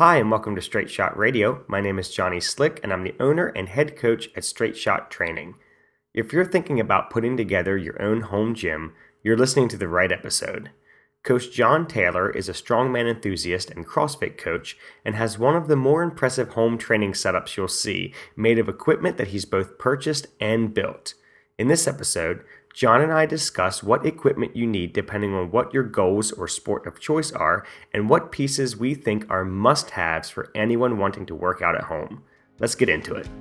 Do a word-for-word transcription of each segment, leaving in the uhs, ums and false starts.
Hi, and welcome to Straight Shot Radio. My name is Johnny Slick, and I'm the owner and head coach at Straight Shot Training. If you're thinking about putting together your own home gym, you're listening to the right episode. Coach John Taylor is a strongman enthusiast and CrossFit coach and has one of the more impressive home training setups you'll see, made of equipment that he's both purchased and built. In this episode, John and I discuss what equipment you need depending on what your goals or sport of choice are and what pieces we think are must-haves for anyone wanting to work out at home. Let's get into it.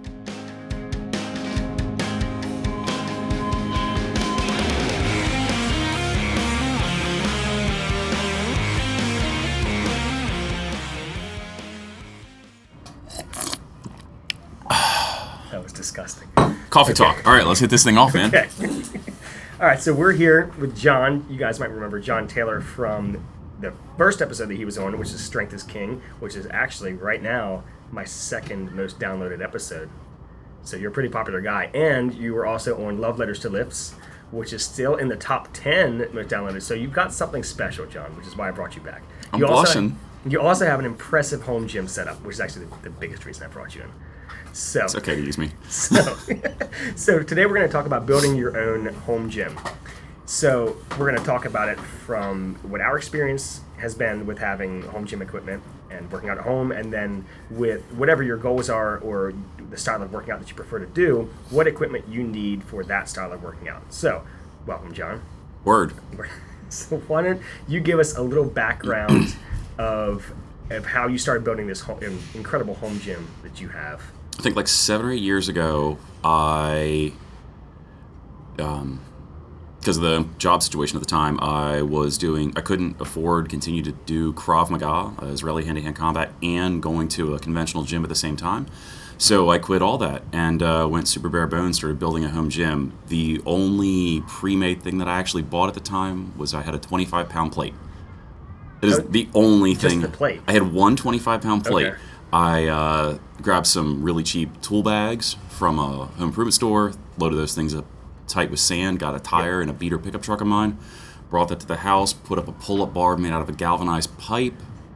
That was disgusting. Coffee okay. talk. All right, let's hit this thing off, man. Okay. All right, so we're here with John. You guys might remember John Taylor from the first episode that he was on, which is Strength is King, which is actually right now my second most downloaded episode. So you're a pretty popular guy. And you were also on Love Letters to Lifts, which is still in the top ten most downloaded. So you've got something special, John, which is why I brought you back. I'm you blushing. Also, you also have an impressive home gym setup, which is actually the, the biggest reason I brought you in. So, it's okay to use me. so, so today we're going to talk about building your own home gym. So we're going to talk about it from what our experience has been with having home gym equipment and working out at home, and then with whatever your goals are or the style of working out that you prefer to do, what equipment you need for that style of working out. So, welcome, John. Word. So why don't you give us a little background of of how you started building this home, incredible home gym that you have. I think like seven or eight years ago, I, um, because of the job situation at the time, I was doing, I couldn't afford to continue to do Krav Maga, uh, Israeli hand-to-hand combat, and going to a conventional gym at the same time. So I quit all that and uh, went super bare bones, started building a home gym. The only pre-made thing that I actually bought at the time was I had a twenty-five pound plate. It is oh, the only thing. Just the plate? I had one twenty-five pound plate. Okay. I uh, grabbed some really cheap tool bags from a home improvement store, loaded those things up tight with sand, got a tire yep. and a beater pickup truck of mine, brought that to the house, put up a pull-up bar made out of a galvanized pipe.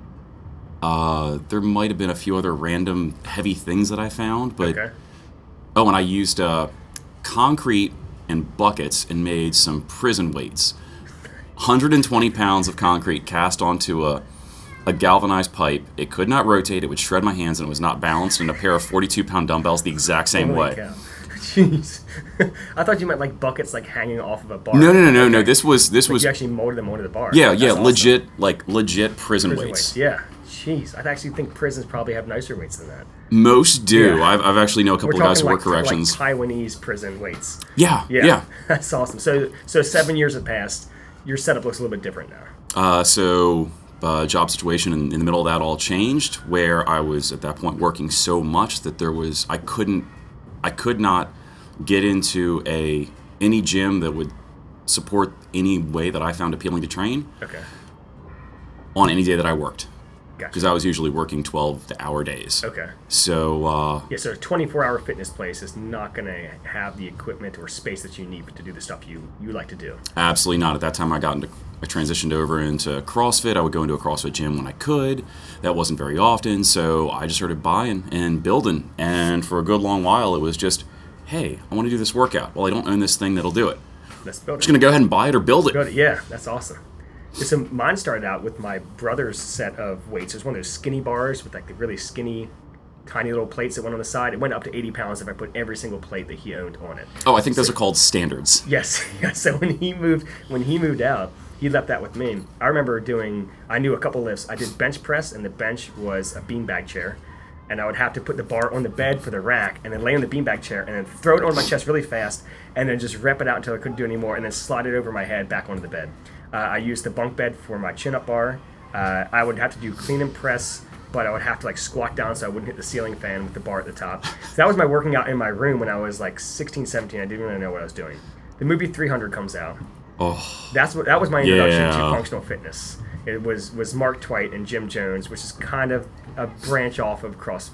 Uh, there might have been a few other random heavy things that I found, but okay. oh, and I used uh, concrete and buckets and made some prison weights. one hundred twenty pounds of concrete cast onto a a galvanized pipe. It could not rotate. It would shred my hands, and it was not balanced. And a pair of forty-two pound dumbbells the exact same Holy way. Cow. Jeez, I thought you meant like buckets, like hanging off of a bar. No, no, no, no, no. This was this like was. You actually molded them onto the bar. Yeah, That's yeah, awesome. legit, like legit prison, prison weights. weights. Yeah, jeez, I actually think prisons probably have nicer weights than that. Most do. Yeah. I've I've actually know a couple We're of guys who like, work corrections. Like Taiwanese prison weights. Yeah, yeah, yeah. That's awesome. So so seven years have passed. Your setup looks a little bit different now. Uh, so. Uh, job situation in, in the middle of that all changed, where I was at that point working so much that there was I couldn't I could not get into a any gym that would support any way that I found appealing to train. Okay. On any day that I worked. Gotcha. Because I was usually working twelve hour days. Okay. So uh, yeah, so a twenty-four hour fitness place is not going to have the equipment or space that you need to do the stuff you, you like to do. Absolutely not. At that time, I got into I transitioned over into CrossFit. I would go into a CrossFit gym when I could. That wasn't very often, so I just started buying and building. And for a good long while, it was just, hey, I want to do this workout. Well, I don't own this thing that'll do it. Let's build it. I'm just going to go ahead and buy it or build it. Build it. Yeah, that's awesome. So mine started out with my brother's set of weights. It was one of those skinny bars with like the really skinny, tiny little plates that went on the side. It went up to eighty pounds if I put every single plate that he owned on it. Oh, I think those so, are called standards. Yes. Yeah. So when he moved, when he moved out, he left that with me. I remember doing. I knew a couple lifts. I did bench press, and the bench was a beanbag chair, and I would have to put the bar on the bed for the rack, and then lay on the beanbag chair, and then throw it on my chest really fast, and then just rep it out until I couldn't do any more, and then slide it over my head back onto the bed. Uh, I used the bunk bed for my chin-up bar. Uh, I would have to do clean and press, but I would have to like squat down so I wouldn't hit the ceiling fan with the bar at the top. So that was my working out in my room when I was like sixteen, seventeen. I didn't really know what I was doing. The movie three hundred comes out. Oh, That's what that was my introduction yeah. to functional fitness. It was was Mark Twight and Jim Jones, which is kind of a branch off of CrossFit.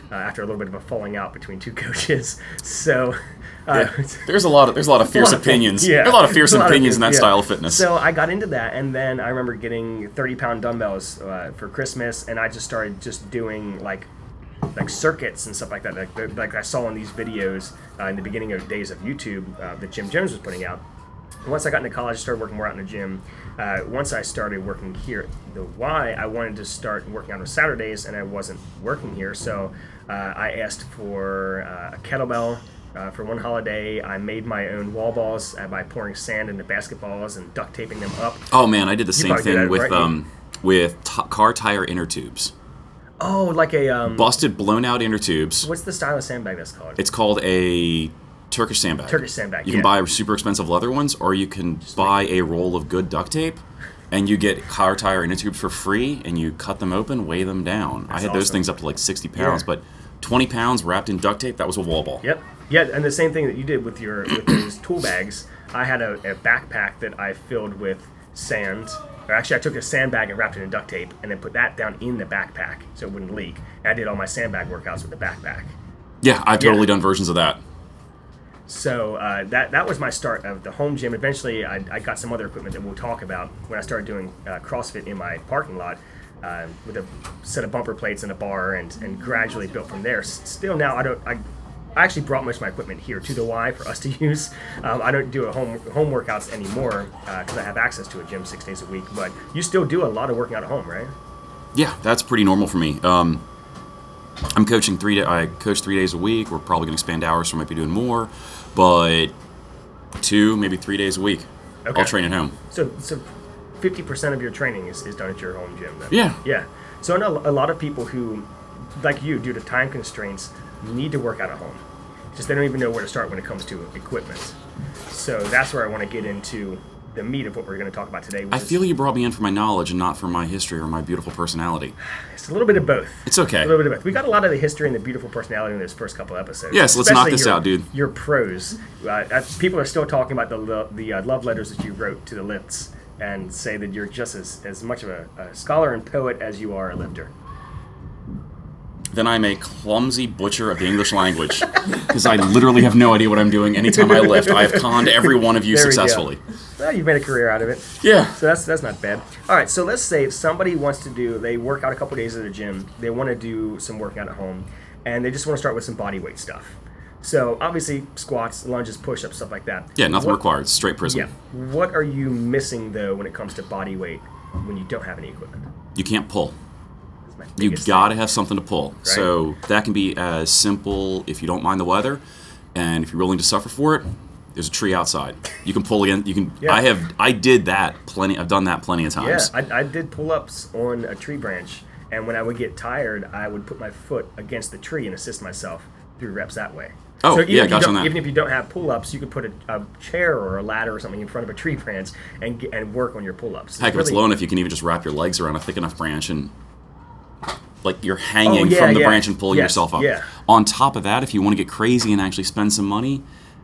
uh, after a little bit of a falling out between two coaches. So uh, yeah. there's a lot of there's a lot of fierce opinions. Yeah, there's a lot of fierce lot opinions of, in that yeah. style of fitness. So I got into that, and then I remember getting thirty pound dumbbells uh, for Christmas, and I just started just doing like like circuits and stuff like that, like, like I saw in these videos uh, in the beginning of days of YouTube uh, that Jim Jones was putting out. And once I got into college, I started working more out in the gym. Uh, once I started working here at the Y, I wanted to start working out on Saturdays, and I wasn't working here, so uh, I asked for uh, a kettlebell. Uh, for one holiday, I made my own wall balls uh, by pouring sand into basketballs and duct taping them up. Oh man, I did the same probably did thing that, with right? um with t- car tire inner tubes. Oh, like a um, Busted, blown out inner tubes. what's the style of sandbag that's called? It's called a Turkish sandbag. Turkish sandbag. You yeah. can buy super expensive leather ones, or you can buy a roll of good duct tape, and you get car tire inner tubes for free, and you cut them open, weigh them down. That's I had those awesome. things up to like sixty pounds, Yeah. but twenty pounds wrapped in duct tape, that was a wall ball. Yep. Yeah, and the same thing that you did with your with those tool bags. I had a, a backpack that I filled with sand. Or actually, I took a sandbag and wrapped it in duct tape, and then put that down in the backpack so it wouldn't leak. And I did all my sandbag workouts with the backpack. Yeah, I've totally Yeah. done versions of that. So uh, that that was my start of the home gym. Eventually, I, I got some other equipment that we'll talk about when I started doing uh, CrossFit in my parking lot uh, with a set of bumper plates and a bar, and, and gradually built from there. S- Still now, I don't. I, I actually brought most of my equipment here to the Y for us to use. Um, I don't do a home home workouts anymore because uh, I have access to a gym six days a week. But you still do a lot of working out at home, right? Yeah, that's pretty normal for me. Um, I'm coaching three. Da- I coach three days a week. We're probably going to expand hours, so I might be doing more. But two, maybe three days a week, Okay. I'll train at home. So so fifty percent of your training is, is done at your home gym then? Yeah. Yeah. So I know a lot of people who, like you, due to time constraints, need to work out at home. Just they don't even know where to start when it comes to equipment. So that's where I want to get into the meat of what we're going to talk about today. Which I is- feel you brought me in for my knowledge and not for my history or my beautiful personality. It's a little bit of both. It's okay. A little bit of both. We got a lot of the history and the beautiful personality in those first couple episodes. Yes, let's knock Especially this your, out, dude. Your prose. Uh, uh, people are still talking about the lo- the uh, love letters that you wrote to the lifts and say that you're just as, as much of a, a scholar and poet as you are a lifter. Then I'm a clumsy butcher of the English language because I literally have no idea what I'm doing anytime I lift. I have conned every one of you There we go. successfully. Well, you've made a career out of it. Yeah. So that's that's not bad. All right, so let's say if somebody wants to do, they work out a couple days at the gym, they want to do some working out at home, and they just want to start with some body weight stuff. So obviously squats, lunges, push-ups, stuff like that. Yeah, nothing What- required. Straight prism. Yeah. What are you missing though when it comes to body weight when you don't have any equipment? You can't pull. That's my You biggest gotta have something to pull. Right. So that can be as simple if you don't mind the weather, and if you're willing to suffer for it. There's a tree outside. You can pull again. You can. Yeah. I have. I did that plenty. I've done that plenty of thing. times. Yeah, I, I did pull-ups on a tree branch, and when I would get tired, I would put my foot against the tree and assist myself through reps that way. Oh, so even yeah, if you gotcha don't- on that. Even if you don't have pull-ups, you could put a, a chair or a ladder or something in front of a tree branch and get, and work on your pull-ups. Heck, if it's really- low enough, you can even just wrap your legs around a thick enough branch and, like, you're hanging Oh, yeah, from the yeah. branch and pulling Yes, yourself up. yeah. On top of that, if you want to get crazy and actually spend some money,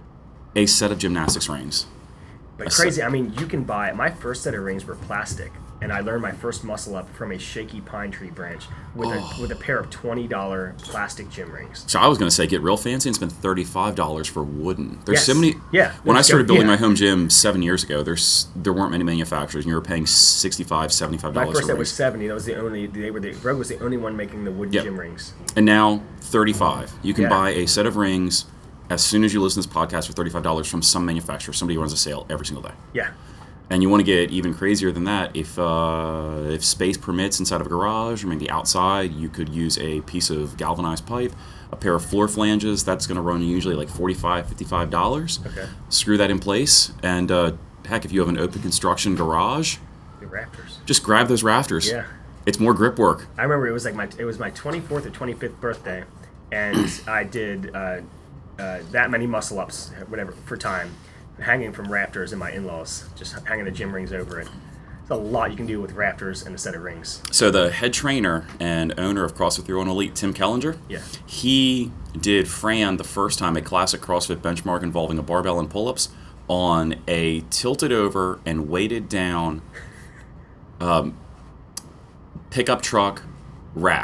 a set of gymnastics rings. But I crazy, I mean, you can buy. My first set of rings were plastic, and I learned my first muscle up from a shaky pine tree branch with Oh. a with a pair of twenty dollar plastic gym rings. So I was going to say, get real fancy and spend thirty-five dollars for wooden. There's Yes. so many. Yeah. When I Let's started go. building Yeah. my home gym seven years ago, there's there weren't many manufacturers, and you were paying sixty-five dollars, seventy-five My dollars first for set was rings. seventy. That was the only. They were the Rogue was the only one making the wooden Yep. gym rings. And now thirty-five. You can Yeah. buy a set of rings as soon as you listen to this podcast for thirty-five dollars from some manufacturer. Somebody runs a sale every single day. Yeah. And you want to get even crazier than that. If uh, if space permits inside of a garage or maybe outside, you could use a piece of galvanized pipe, a pair of floor flanges. That's going to run you usually like forty-five dollars, fifty-five dollars. Okay. Screw that in place. And uh, heck, if you have an open construction garage, The Raptors. just grab those rafters. Yeah. It's more grip work. I remember it was like my it was my twenty-fourth or twenty-fifth birthday, and I did uh, uh, that many muscle ups, whatever, for time, hanging from rafters in my in-laws, just hanging the gym rings over it. There's a lot you can do with rafters and a set of rings. So the head trainer and owner of CrossFit three oh one Elite, Tim Kellinger, Yeah. he did Fran the first time a classic CrossFit benchmark involving a barbell and pull-ups on a tilted over and weighted down um, pickup truck rack.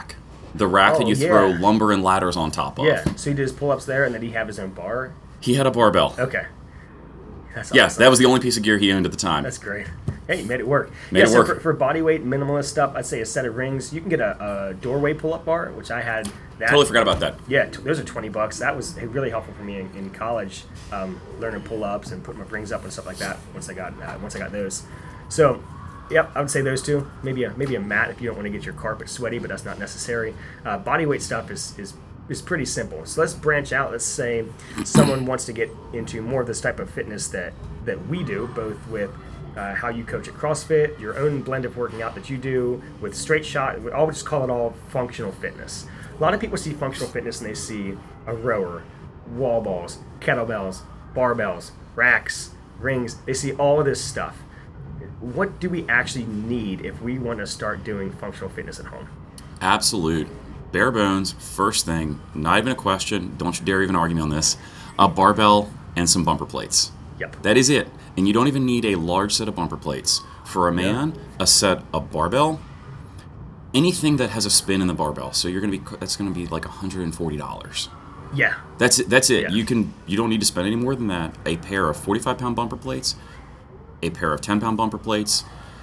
The rack Oh, that you yeah. throw lumber and ladders on top of. Yeah. So he did his pull-ups there, and then he have his own bar. He had a barbell. Okay. That's Yeah, awesome. that was the only piece of gear he owned at the time. That's great. Hey, you made it work. Made yeah, it so work. For, for body weight, minimalist stuff, I'd say a set of rings. You can get a, a doorway pull-up bar, which I had. That. Totally forgot about that. Yeah, t- those are twenty bucks. That was really helpful for me in, in college, um, learning pull-ups and putting my rings up and stuff like that. Once I got uh, once I got those, so yep, I would say those two. Maybe a maybe a mat if you don't want to get your carpet sweaty, but that's not necessary. Uh, body weight stuff is is is pretty simple. So let's branch out. Let's say someone wants to get into more of this type of fitness that that we do, both with uh, how you coach at CrossFit, your own blend of working out that you do with Straight Shot. We all just call it all functional fitness. A lot of people see functional fitness and they see a rower, wall balls, kettlebells, barbells, racks, rings. They see all of this stuff. What do we actually need if we want to start doing functional fitness at home? Absolute. Bare bones, first thing, not even a question, don't you dare even argue me on this, a barbell and some bumper plates. Yep. That is it. And you don't even need a large set of bumper plates. For a man, yeah. a set of barbell, anything that has a spin in the barbell. So you're gonna be that's gonna be like one hundred forty dollars. Yeah. That's it. That's it. Yeah. You can you don't need to spend any more than that. A pair of forty-five pound bumper plates, a pair of ten pound bumper plates,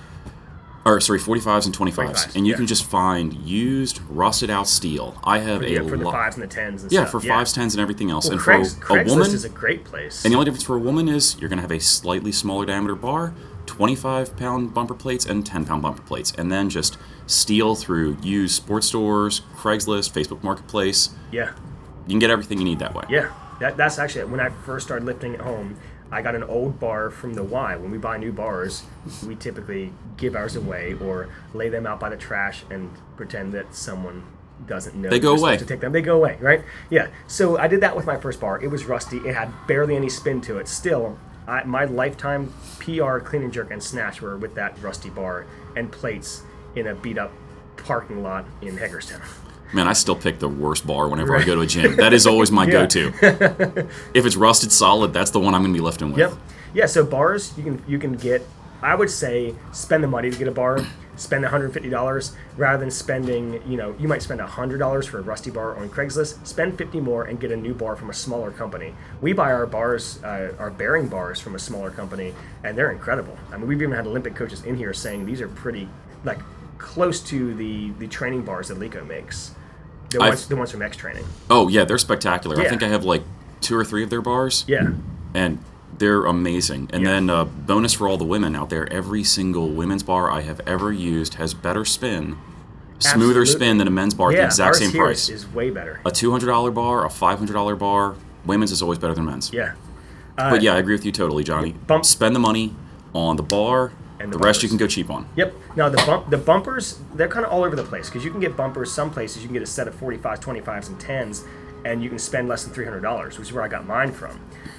or sorry, forty-fives and twenty-fives, twenty-fives, and you yeah. can just find used, rusted out steel. I have for, a yeah, for the lo- fives and the tens and yeah, stuff. for fives, tens, and everything else. Well, and Craigs, for a, a Craigslist woman, is a great place. and the only difference for a woman is you're going to have a slightly smaller diameter bar, twenty-five pound bumper plates, and ten pound bumper plates, and then just steal through used sports stores, Craigslist, Facebook Marketplace. Yeah. You can get everything you need that way. Yeah. That, that's actually when I first started lifting at home. I got an old bar from the Y. When we buy new bars, we typically give ours away or lay them out by the trash and pretend that someone doesn't know They go we're supposed away. to take them. They go away, right? Yeah. So I did that with my first bar. It was rusty. It had barely any spin to it. Still, I, my lifetime P R clean and jerk and snatch were with that rusty bar and plates in a beat up parking lot in Hagerstown. Man, I still pick the worst bar whenever right. I go to a gym. That is always my yeah. go-to. If it's rusted solid, that's the one I'm going to be lifting with. Yep. Yeah, so bars, you can you can get, I would say, spend the money to get a bar, spend one hundred fifty dollars, rather than spending, you know, you might spend one hundred dollars for a rusty bar on Craigslist, spend fifty more and get a new bar from a smaller company. We buy our bars, uh, our bearing bars from a smaller company, and they're incredible. I mean, we've even had Olympic coaches in here saying these are pretty, like, close to the, the training bars that Lico makes. The ones, the ones from X Training. Oh, yeah, they're spectacular. Yeah. I think I have like two or three of their bars. Yeah. And they're amazing. And yeah. then uh, bonus for all the women out there, every single women's bar I have ever used has better spin, smoother Absolutely. spin than a men's bar at yeah, the exact ours same here price. is way better. A two hundred dollars bar, a five hundred dollars bar, women's is always better than men's. Yeah. Uh, but yeah, I agree with you totally, Johnny. Bump. Spend the money on the bar. And the, the rest you bumpers. can go cheap on. Yep. Now the bump, the bumpers, they're kind of all over the place because you can get bumpers. Some places you can get a set of forty-fives, twenty-fives, and tens, and you can spend less than three hundred dollars, which is where I got mine from.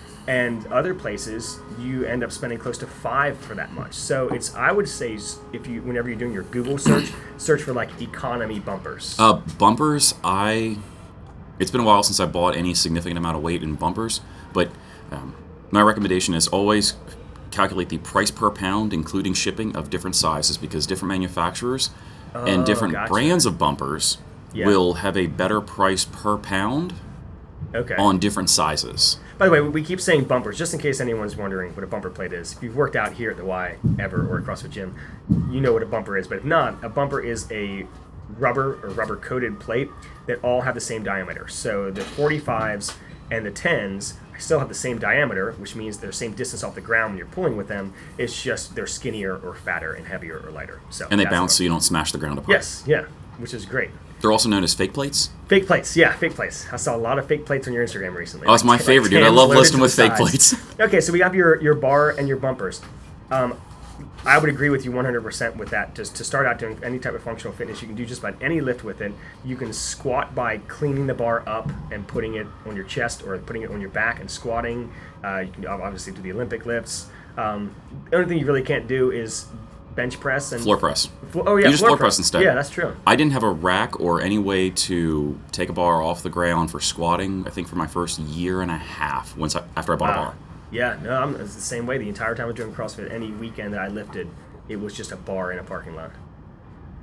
And other places you end up spending close to five for that much. So it's I would say if you whenever you're doing your Google search, search for like economy bumpers. Uh, bumpers, I. It's been a while since I bought any significant amount of weight in bumpers, but um, my recommendation is always calculate the price per pound, including shipping, of different sizes, because different manufacturers oh, and different gotcha. brands of bumpers yeah. will have a better price per pound okay. on different sizes. By the way, we keep saying bumpers, just in case anyone's wondering what a bumper plate is. If you've worked out here at the Y ever or at CrossFit Gym, you know what a bumper is. But if not, a bumper is a rubber or rubber-coated plate that all have the same diameter. So the forty-fives and the tens still have the same diameter, which means they're the same distance off the ground when you're pulling with them. It's just they're skinnier or fatter and heavier or lighter. So and they that's bounce what- so you don't smash the ground apart. Yes, yeah, which is great. They're also known as fake plates. Fake plates, yeah, fake plates. I saw a lot of fake plates on your Instagram recently. Oh, it's my Like, favorite, like dude. I tens love loaded listing to with the fake sides. plates. Okay, so we have your, your bar and your bumpers. Um, I would agree with you one hundred percent with that. Just to start out doing any type of functional fitness, you can do just about any lift with it. You can squat by cleaning the bar up and putting it on your chest or putting it on your back and squatting. Uh, you can obviously do the Olympic lifts. Um, the only thing you really can't do is bench press and Floor press. Flo- oh yeah, You just floor press instead. Yeah, that's true. I didn't have a rack or any way to take a bar off the ground for squatting, I think for my first year and a half once I, after I bought a Wow. bar. Yeah, no, I'm it's the same way. The entire time I was doing CrossFit, any weekend that I lifted, it was just a bar in a parking lot.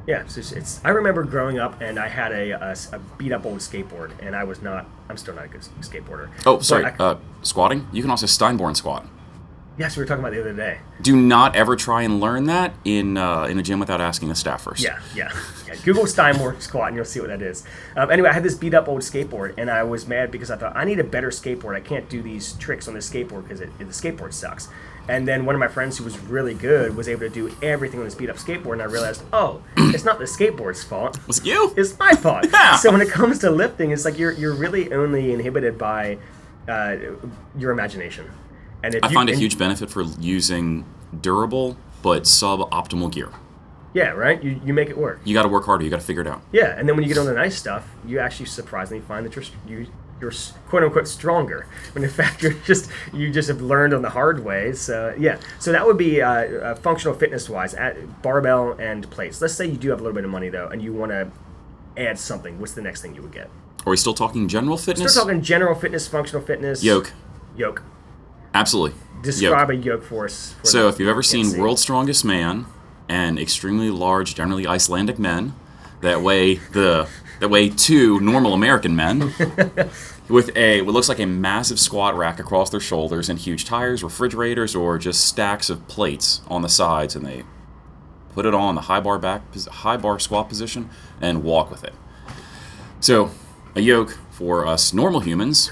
Yeah, it's, just, it's. I remember growing up, and I had a, a, a beat up old skateboard, and I was not. I'm still not a good skateboarder. Oh, sorry. I, uh, squatting. You can also Steinborn squat. Yes, we were talking about the other day. Do not ever try and learn that in uh, in a gym without asking the staff first. Yeah, yeah. yeah. Google Steinborn squat, and you'll see what that is. Um, anyway, I had this beat up old skateboard, and I was mad because I thought I need a better skateboard. I can't do these tricks on this skateboard because it, it, the skateboard sucks. And then one of my friends who was really good was able to do everything on this beat up skateboard, and I realized, oh, it's not the skateboard's fault. Was it you? It's my fault. Yeah. So when it comes to lifting, it's like you're you're really only inhibited by uh, your imagination. And if I you, find a and, huge benefit for using durable but suboptimal gear. Yeah, right? You you make it work. You got to work harder. You got to figure it out. Yeah, and then when you get on the nice stuff, you actually surprisingly find that you're you you're quote unquote stronger. When in fact you're just you just have learned on the hard way. So yeah, so that would be uh, uh, functional fitness wise at barbell and plates. Let's say you do have a little bit of money though, and you want to add something. What's the next thing you would get? Are we still talking general fitness? Still talking general fitness, functional fitness. Yoke. Yoke. Absolutely. Describe yoke. a yoke for us. For so if you've ever seen see. World's Strongest Man and extremely large, generally Icelandic men that weigh the that weigh two normal American men with a what looks like a massive squat rack across their shoulders and huge tires, refrigerators, or just stacks of plates on the sides, and they put it on the high bar back high bar squat position and walk with it. So a yoke for us normal humans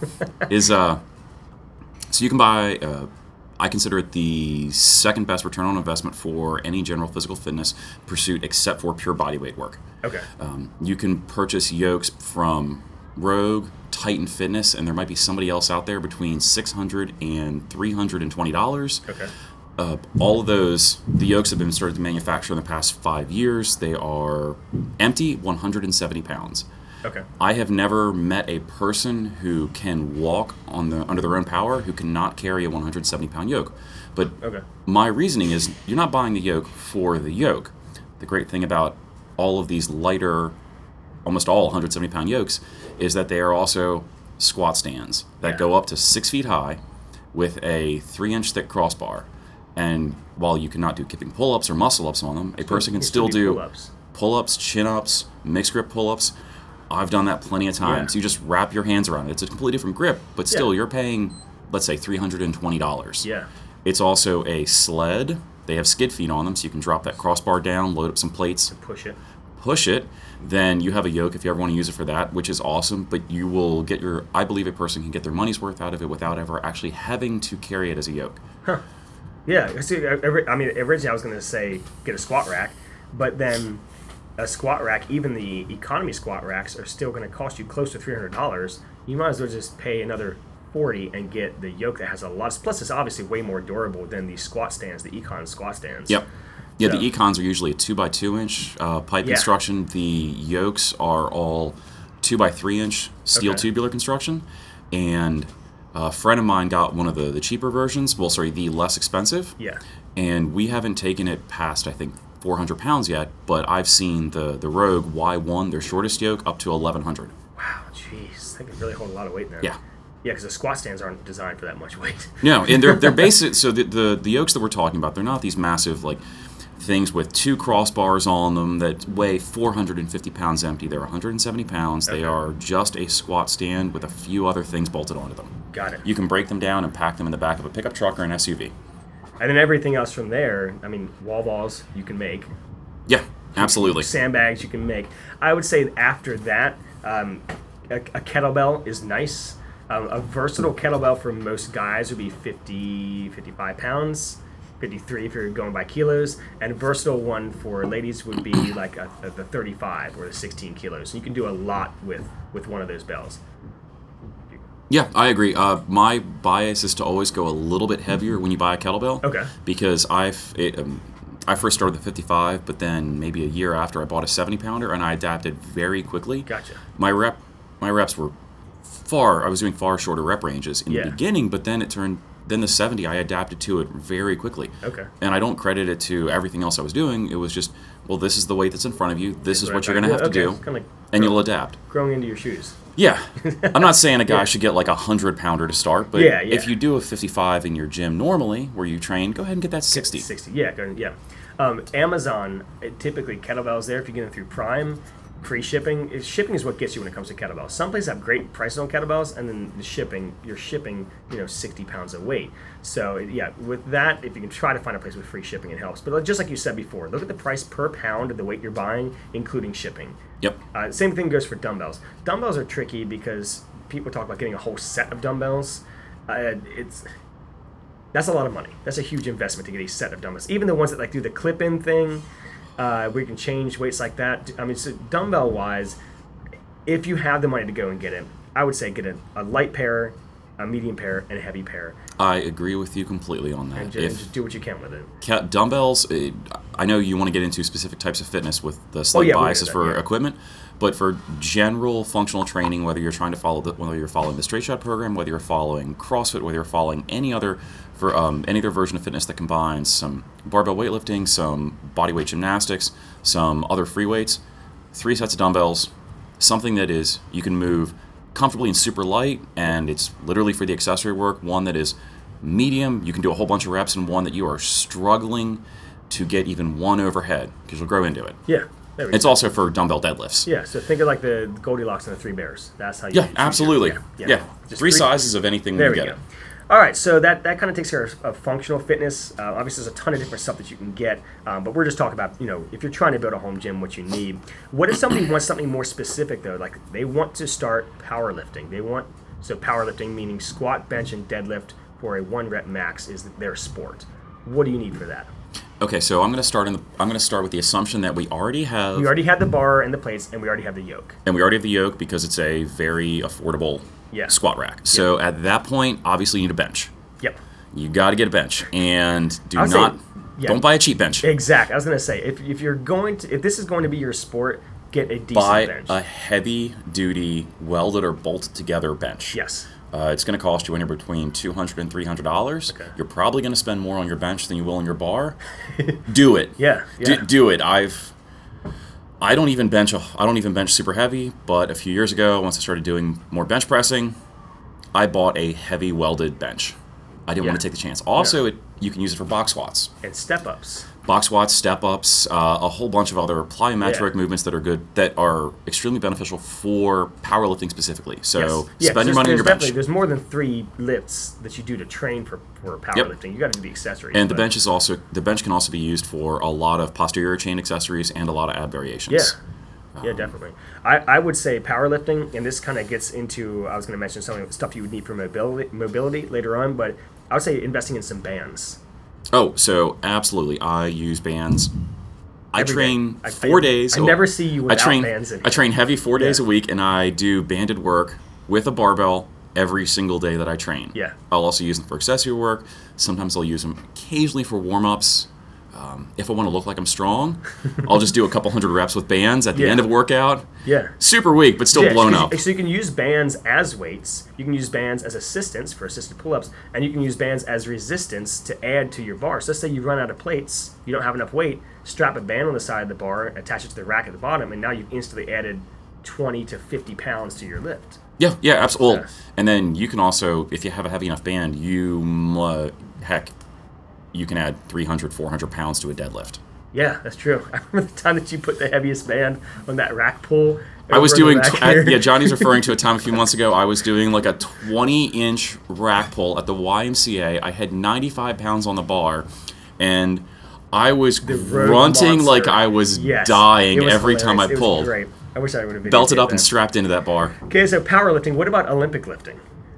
is uh so you can buy uh, I consider it the second best return on investment for any general physical fitness pursuit except for pure bodyweight work. Okay. Um, you can purchase yokes from Rogue, Titan Fitness, and there might be somebody else out there between six hundred dollars and three hundred twenty dollars. Okay. Uh, all of those, the yokes have been started to manufacture in the past five years. They are empty, one hundred seventy pounds. Okay. I have never met a person who can walk on the under their own power who cannot carry a one hundred seventy pound yoke. But Okay. my reasoning is you're not buying the yoke for the yoke. The great thing about all of these lighter, almost all one hundred seventy pound yokes, is that they are also squat stands that Yeah. go up to six feet high with a three inch thick crossbar. And while you cannot do kipping pull-ups or muscle-ups on them, a person can You still should do pull-ups. pull-ups, chin-ups, mixed grip pull-ups. I've done that plenty of times. Yeah. You just wrap your hands around it. It's a completely different grip, but still Yeah. you're paying, let's say, three hundred twenty dollars. Yeah. It's also a sled. They have skid feet on them, so you can drop that crossbar down, load up some plates, Push it. push it. Then you have a yoke if you ever want to use it for that, which is awesome. But you will get your, I believe a person can get their money's worth out of it without ever actually having to carry it as a yoke. Yeah, see, every, I mean, originally I was going to say get a squat rack, but then a squat rack, even the economy squat racks, are still going to cost you close to three hundred dollars. You might as well just pay another forty dollars and get the yoke that has a lot. Of, plus, it's obviously way more durable than the squat stands, the econ squat stands. Yep. Yeah, So- the econs are usually a two by two inch uh, pipe Yeah. construction. The yokes are all two by three inch steel Okay. tubular construction, and a friend of mine got one of the, the cheaper versions. Well, sorry, the less expensive. Yeah. And we haven't taken it past I think four hundred pounds yet. But I've seen the the Rogue Y one, their shortest yoke, up to eleven hundred. Wow, jeez, they can really hold a lot of weight in there. Yeah. Yeah, because the squat stands aren't designed for that much weight. No, and they're they're basic. So the, the the yokes that we're talking about, they're not these massive like things with two crossbars on them that weigh four hundred fifty pounds empty. They're one hundred seventy pounds. They Okay. are just a squat stand with a few other things bolted onto them. Got it. You can break them down and pack them in the back of a pickup truck or an S U V. And then everything else from there, I mean, wall balls you can make. Yeah, absolutely. Sandbags you can make. I would say after that, um, a, a kettlebell is nice. Um, a versatile kettlebell for most guys would be fifty, fifty-five pounds, fifty-three if you're going by kilos, and a versatile one for ladies would be like a, a, the thirty-five or the sixteen kilos. And you can do a lot with, with one of those bells. Yeah, I agree. Uh, my bias is to always go a little bit heavier when you buy a kettlebell. Okay. Because I've it, um, I first started with fifty-five, but then maybe a year after I bought a seventy pounder, and I adapted very quickly. Gotcha. My rep, my reps were far. I was doing far shorter rep ranges in Yeah. the beginning, but then it turned. Then the seventy, I adapted to it very quickly. Okay. And I don't credit it to everything else I was doing. It was just, well, this is the weight that's in front of you. This is what you're going to have to Okay. do, Kind of like and you'll adapt. growing into your shoes. Yeah. I'm not saying a guy should get like a hundred pounder to start, but Yeah, yeah. if you do a fifty-five in your gym normally, where you train, go ahead and get that sixty. sixty, yeah, go- yeah. Um, Amazon, it, typically kettlebells there, if you get them through Prime, free shipping. It, shipping is what gets you when it comes to kettlebells. Some places have great prices on kettlebells, and then the shipping, you're shipping, you know, sixty pounds of weight. So yeah, with that, if you can try to find a place with free shipping, it helps. But just like you said before, look at the price per pound of the weight you're buying, including shipping. Yep. Uh, same thing goes for dumbbells. Dumbbells are tricky because people talk about getting a whole set of dumbbells. Uh, it's that's a lot of money. That's a huge investment to get a set of dumbbells. Even the ones that like do the clip-in thing, uh, where you can change weights like that. I mean, so dumbbell-wise, if you have the money to go and get it, I would say get a, a light pair, a medium pair, and a heavy pair. I agree with you completely on that. And just, and just do what you can with it. Ca- dumbbells, uh, I know you want to get into specific types of fitness with the slight Oh, yeah, we'll biases get to that, for yeah. equipment, but for general functional training, whether you're trying to follow the, whether you're following the Straight Shot program, whether you're following CrossFit, whether you're following any other for um, any other version of fitness that combines some barbell weightlifting, some bodyweight gymnastics, some other free weights, three sets of dumbbells, something that is you can move comfortably and super light, and it's literally for the accessory work. One that is medium, you can do a whole bunch of reps, and one that you are struggling to get even one overhead because you'll grow into it. Yeah. There we It's go. also for dumbbell deadlifts. Yeah, so think of like the Goldilocks and the Three Bears. That's how you Yeah, choose absolutely. your- Yeah, yeah. Just three sizes of anything There when we you go. get it. All right, so that, that kind of takes care of, of functional fitness. Uh, obviously, there's a ton of different stuff that you can get, um, but we're just talking about, you know, if you're trying to build a home gym, what you need. What if somebody wants something more specific, though? Like they want to start powerlifting. They want, so powerlifting meaning squat, bench, and deadlift for a one rep max is their sport. What do you need for that? Okay, so I'm going to start in the. I'm going to start with the assumption that we already have, We already have the bar and the plates, and we already have the yoke. and we already have the yoke because it's a very affordable Yeah. squat rack. So at that point, obviously you need a bench. Yep. You got to get a bench, and do I would say- not yeah. don't buy a cheap bench. Exactly. I was gonna say if, if you're going to if this is going to be your sport, get a decent Buy bench. a heavy duty welded or bolted together bench. Yes. Uh, it's going to cost you anywhere between two hundred and three hundred dollars. Okay. You're probably going to spend more on your bench than you will on your bar. Do it. Yeah. Do, Yeah. do it. I've I don't even bench a, I don't even bench super heavy, but a few years ago, once I started doing more bench pressing, I bought a heavy welded bench. I didn't Yeah. want to take the chance. Also, it, you can use it for box squats. And step ups. Box squats, step ups, uh, a whole bunch of other plyometric Yeah. movements that are good, that are extremely beneficial for powerlifting specifically. So Yes. Yeah, 'cause spend your there's- money on there's your bench. definitely- There's more than three lifts that you do to train for, for powerlifting. You got to do the accessories. And the but- bench is also the bench can also be used for a lot of posterior chain accessories and a lot of ab variations. Yeah. Yeah, definitely. I, I would say powerlifting, and this kind of gets into, I was going to mention some of the stuff you would need for mobility, mobility later on, but I would say investing in some bands. Oh, so absolutely, I use bands. I Every train day. I- four I- days. I never see you I without train, bands in I train heavy four days Yeah. a week, and I do banded work with a barbell every single day that I train. Yeah. I'll also use them for accessory work. Sometimes I'll use them occasionally for warm ups. Um, if I want to look like I'm strong, I'll just do a couple hundred reps with bands at the Yeah. end of a workout. Yeah. Super weak, but still Yeah, blown so- up. So you can use bands as weights. You can use bands as assistance for assisted pull-ups, and you can use bands as resistance to add to your bar. So let's say you run out of plates, you don't have enough weight, strap a band on the side of the bar, attach it to the rack at the bottom, and now you've instantly added twenty to fifty pounds to your lift. Yeah, yeah, absolutely. Yeah. And then you can also, if you have a heavy enough band, you, uh, heck, you can add three hundred, four hundred pounds to a deadlift. Yeah, that's true. I remember the time that you put the heaviest band on that rack pull. I was over in the doing, rack tw- here. yeah, Johnny's referring to a time a few months ago. I was doing like a twenty inch rack pull at the Y M C A. I had ninety-five pounds on the bar, and I was road grunting monster. like I was Yes, dying it was every time I hilarious. It was pulled. great. I wish I would have Belted videotaped up and that. strapped into that bar. Okay, so powerlifting. What about Olympic lifting?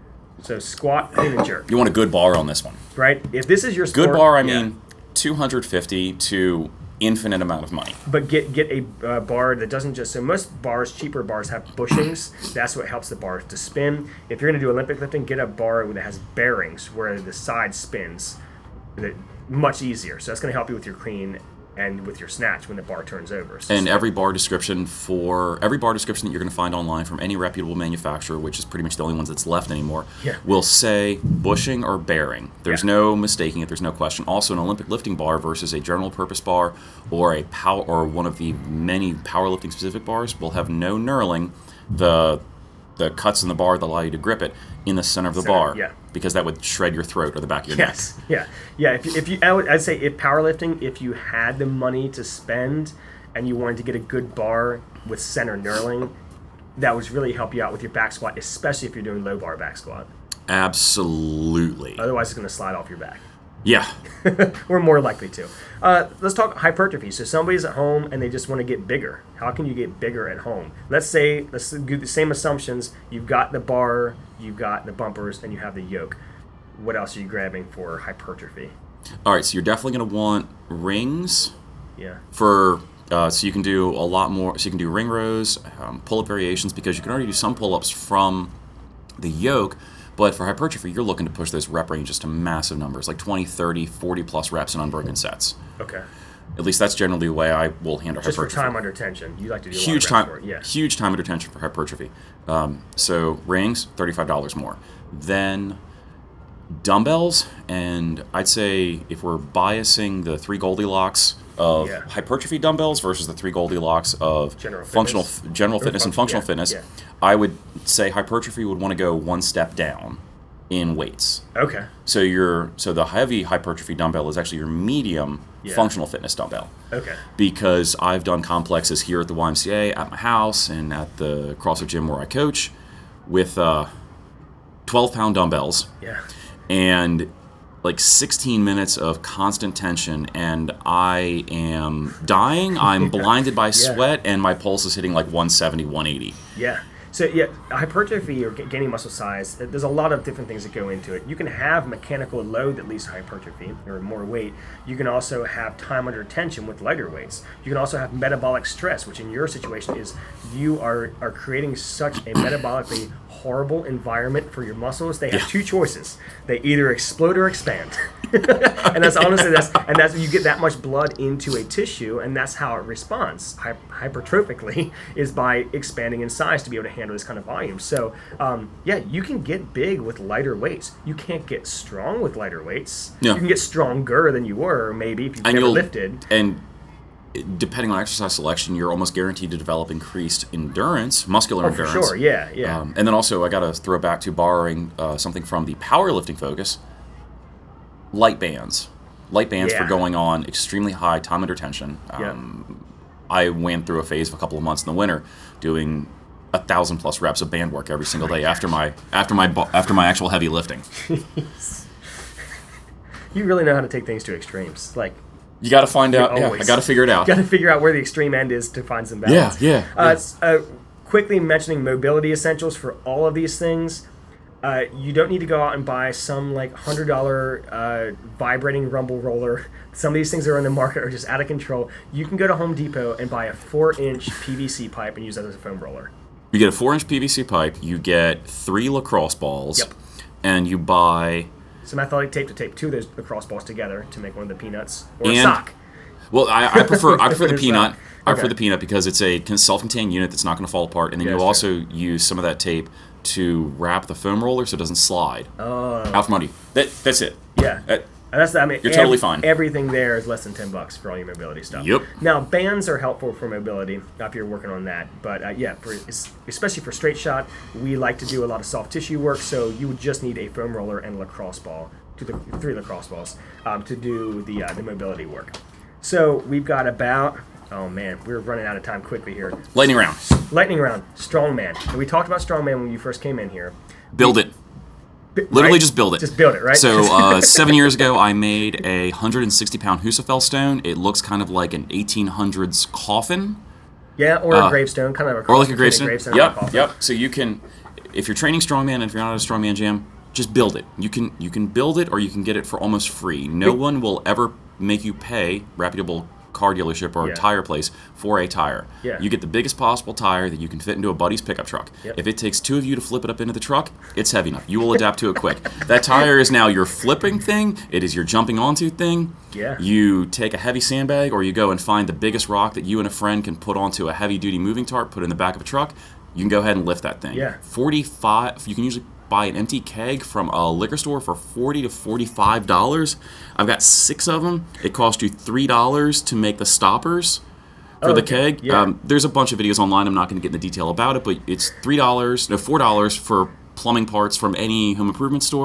So squat, clean, and jerk. You want a good bar on this one. Right? If this is your sport, Good bar, I yeah. mean, two hundred fifty to infinite amount of money. But get get a uh, bar that doesn't just. So most bars, cheaper bars, have bushings. That's what helps the bar to spin. If you're going to do Olympic lifting, get a bar that has bearings where the side spins. That much easier. So that's going to help you with your clean and with your snatch when the bar turns over. So And every bar description for every bar description that you're going to find online from any reputable manufacturer, which is pretty much the only ones that's left anymore, Yeah. will say bushing or bearing. There's Yeah. no mistaking it. There's no question. Also, an Olympic lifting bar versus a general purpose bar or a power or one of the many powerlifting specific bars will have no knurling. The the cuts in the bar that allow you to grip it in the center of the Center, bar. yeah. because that would shred your throat or the back of your Yes, yeah, yeah. If you, if you, I would, I'd say if powerlifting, if you had the money to spend, and you wanted to get a good bar with center knurling, that would really help you out with your back squat, especially if you're doing low bar back squat. neck. Absolutely. Otherwise, it's going to slide off your back. Yeah. We're more likely to. Uh, let's talk hypertrophy. So somebody's at home and they just want to get bigger. How can you get bigger at home? Let's say, let's do the same assumptions. You've got the bar, you've got the bumpers, and you have the yoke. What else are you grabbing for hypertrophy? All right, so you're definitely going to want rings Yeah. for, uh, so you can do a lot more, so you can do ring rows, um, pull-up variations, because you can already do some pull-ups from the yoke, but for hypertrophy, you're looking to push those rep ranges to massive numbers, like twenty, thirty, forty plus reps in unbroken sets. Okay. At least that's generally the way I will handle Just hypertrophy. for time under tension. You like to do a Huge lot of time, reps for it. Yeah. huge time under tension for hypertrophy. Um, so rings, thirty-five dollars more. Then dumbbells, and I'd say if we're biasing the three Goldilocks of Yeah. hypertrophy dumbbells versus the three Goldilocks of General functional, fitness. general Or fitness and function- functional yeah, fitness, yeah. I would say hypertrophy would want to go one step down in weights. Okay. So your so the heavy hypertrophy dumbbell is actually your medium Yeah. functional fitness dumbbell. Okay. Because I've done complexes here at the Y M C A, at my house, and at the CrossFit gym where I coach with uh, twelve pound dumbbells Yeah. and like sixteen minutes of constant tension, and I am dying. I'm blinded by sweat, and my pulse is hitting like one seventy, one eighty. Yeah. So yeah, hypertrophy or ga- gaining muscle size, uh, there's a lot of different things that go into it. You can have mechanical load that leads to hypertrophy or more weight. You can also have time under tension with lighter weights. You can also have metabolic stress, which in your situation is you are, are creating such a metabolically horrible environment for your muscles. They have Yeah. two choices. They either explode or expand. And that's honestly that's and that's you get that much blood into a tissue, and that's how it responds Hy- hypertrophically is by expanding in size to be able to handle this kind of volume. So um, yeah, you can get big with lighter weights. You can't get strong with lighter weights. Yeah. You can get stronger than you were maybe if you've And never you'll lifted. and depending on exercise selection, you're almost guaranteed to develop increased endurance, muscular Oh, for endurance. sure. Yeah, yeah. Um, and then also, I got to throw back to borrowing uh, something from the powerlifting focus: light bands. Light bands Yeah. for going on extremely high time under tension. Um, I went through a phase of a couple of months in the winter doing a thousand plus reps of band work every single day after my after my bu- after my actual heavy lifting. You really know how to take things to extremes. Like, You got to find out. Yeah, I always- got to figure it out. got to figure out where the extreme end is to find some balance. Yeah, yeah, Uh, yeah. s- uh, quickly mentioning mobility essentials for all of these things. Uh, you don't need to go out and buy some like hundred dollar uh, vibrating rumble roller. Some of these things that are in the market are just out of control. You can go to Home Depot and buy a four inch P V C pipe and use that as a foam roller. You get a four inch P V C pipe. You get three lacrosse balls. Yep. And you buy. Some athletic tape to tape two of those lacrosse balls together to make one of the peanuts or a And- sock. Well, I, I prefer I prefer the It's peanut. not- I prefer okay. the peanut because it's a con- self-contained unit that's not going to fall apart, and then Yeah, you that's also use some of that tape to wrap the foam roller so it doesn't slide Oh. out from under you. That that's it. Yeah. Uh, And that's I mean, You're totally fine. Everything there is less than ten bucks for all your mobility stuff. Yep. Now bands are helpful for mobility if you're working on that, but uh, yeah, for, especially for straight shot, we like to do a lot of soft tissue work. So you would just need a foam roller and a lacrosse ball, two, the three lacrosse balls, um, to do the uh, the mobility work. So we've got about oh man, we're running out of time quickly here. lightning round. Lightning round, strongman. And we talked about strongman when you first came in here. Build it. B- Literally right? just build it. Just build it, right? So uh, seven years ago, I made a one hundred sixty pound Husafell stone. It looks kind of like an eighteen hundreds coffin. yeah, or a uh, gravestone, kind of a Or like a cross between gravestone. and a Yep, coffin. yep. So you can, if you're training strongman and if you're not at a strongman gym, just build it. You can you can build it or you can get it for almost free. No one will ever make you pay, reputable car dealership or Yeah. a tire place, for a tire. Yeah. You get the biggest possible tire that you can fit into a buddy's pickup truck. Yep. If it takes two of you to flip it up into the truck, it's heavy enough. You will adapt to it quick. That tire is now your flipping thing. It is your jumping onto thing. Yeah. You take a heavy sandbag or you go and find the biggest rock that you and a friend can put onto a heavy duty moving tarp, put it in the back of a truck. You can go ahead and lift that thing. Yeah. forty-five You can usually buy an empty keg from a liquor store for forty to forty-five dollars. I've got six of them. It costs you three dollars to make the stoppers for Oh, the okay. keg. Yeah. Um, there's a bunch of videos online. I'm not going to get into detail about it, but it's three dollars, no, four dollars for plumbing parts from any home improvement store.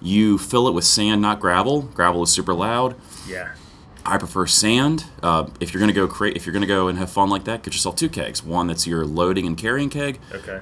You fill it with sand, not gravel. Gravel is super loud. Yeah. I prefer sand. Uh, if you're gonna go cra- if you're gonna go and have fun like that, get yourself two kegs. One that's your loading and carrying keg. Okay.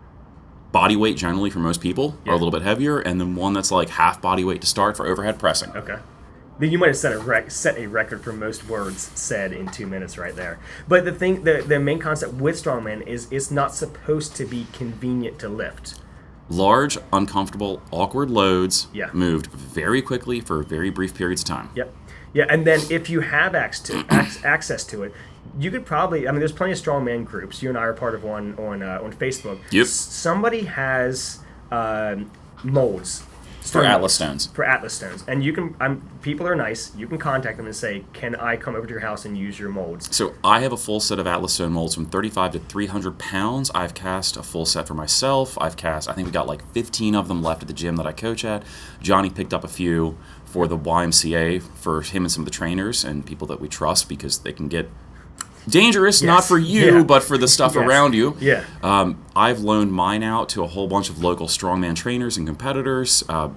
Body weight generally for most people Yeah. are a little bit heavier, and then one that's like half body weight to start for overhead pressing. Okay. Then you might have set a rec- set a record for most words said in two minutes right there. But the thing, the the main concept with strongman is it's not supposed to be convenient to lift. Large, uncomfortable, awkward loads Yeah. moved very quickly for very brief periods of time. Yep. Yeah, and then if you have access to ac- access to it, you could probably. I mean, there's plenty of strongman groups. You and I are part of one on uh, on Facebook. Yep. S- somebody has um, molds For stone Atlas molds. stones. For Atlas stones, and you can. I'm, people are nice. You can contact them and say, "Can I come over to your house and use your molds?" So I have a full set of Atlas stone molds from thirty-five to three hundred pounds. I've cast a full set for myself. I've cast, I think we got like fifteen of them left at the gym that I coach at. Johnny picked up a few for the Y M C A for him and some of the trainers and people that we trust because they can get dangerous, Yes. not for you, Yeah. but for the stuff Yes. around you. Yeah. Um, I've loaned mine out to a whole bunch of local strongman trainers and competitors. Uh,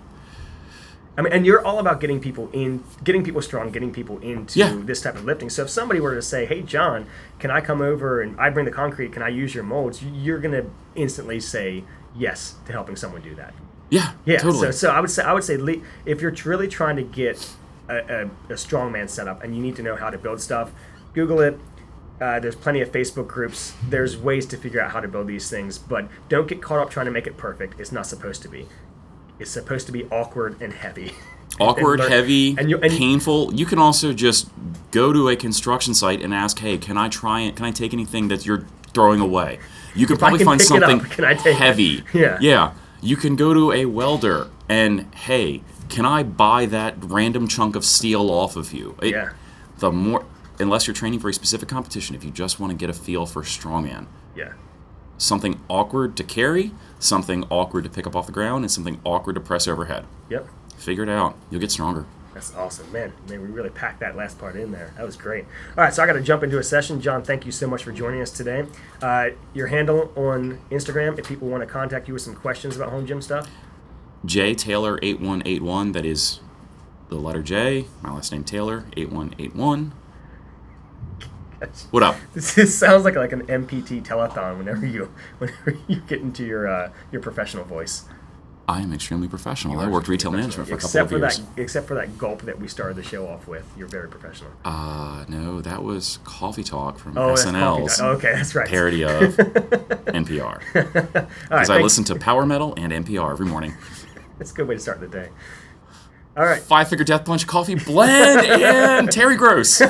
I mean, and you're all about getting people in, getting people strong, getting people into Yeah. this type of lifting. So if somebody were to say, "Hey, John, can I come over and I bring the concrete? Can I use your molds?" You're gonna instantly say yes to helping someone do that. yeah, Yeah. totally. So, so I would say, I would say, le- if you're really trying to get a, a, a strongman setup and you need to know how to build stuff, Google it. Uh, there's plenty of Facebook groups. There's ways to figure out how to build these things, but don't get caught up trying to make it perfect. It's not supposed to be. It's supposed to be awkward and heavy. Awkward, And learn- heavy, and you- and- painful. You can also just go to a construction site and ask, "Hey, can I try it? Can I take anything that you're throwing away?" You could If I probably can find pick it up, something can I take it? heavy. Yeah. Yeah. You can go to a welder and, "Hey, can I buy that random chunk of steel off of you?" It- Yeah. The more, unless you're training for a specific competition, if you just want to get a feel for strongman, Yeah. something awkward to carry, something awkward to pick up off the ground, and something awkward to press overhead. Yep. Figure it out. You'll get stronger. That's awesome, man. Man, we really packed that last part in there. That was great. All right, so I got to jump into a session. John, thank you so much for joining us today. Uh, your handle on Instagram, if people want to contact you with some questions about home gym stuff. J Taylor eight one eight one. That is the letter J. My last name Taylor eight one eight one. What up? This is, sounds like like an M P T telethon whenever you whenever you get into your uh, your professional voice. I am extremely professional. You I are worked retail professional. management for a couple except of for years. that, except for that gulp that we started the show off with. You're very professional. Uh, no, that was Coffee Talk from Oh, that's S N L's coffee time. Okay, that's right. parody of N P R. Because I thanks. listen to Power Metal and N P R every morning. That's a good way to start the day. All right. Five Finger Death Punch Coffee Blend and Terry Gross.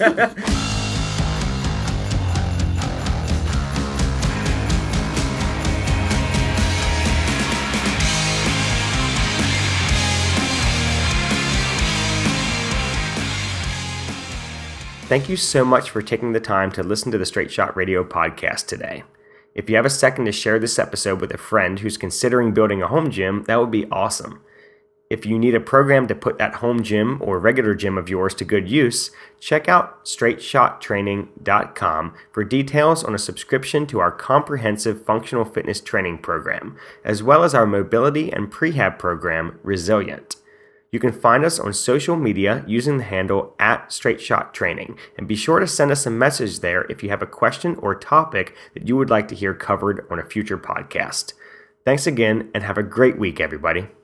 Thank you so much for taking the time to listen to the Straight Shot Radio podcast today. If you have a second to share this episode with a friend who's considering building a home gym, that would be awesome. If you need a program to put that home gym or regular gym of yours to good use, check out straight shot training dot com for details on a subscription to our comprehensive functional fitness training program, as well as our mobility and prehab program, Resilient. You can find us on social media using the handle at Straight Shot Training, and be sure to send us a message there if you have a question or topic that you would like to hear covered on a future podcast. Thanks again, and have a great week, everybody.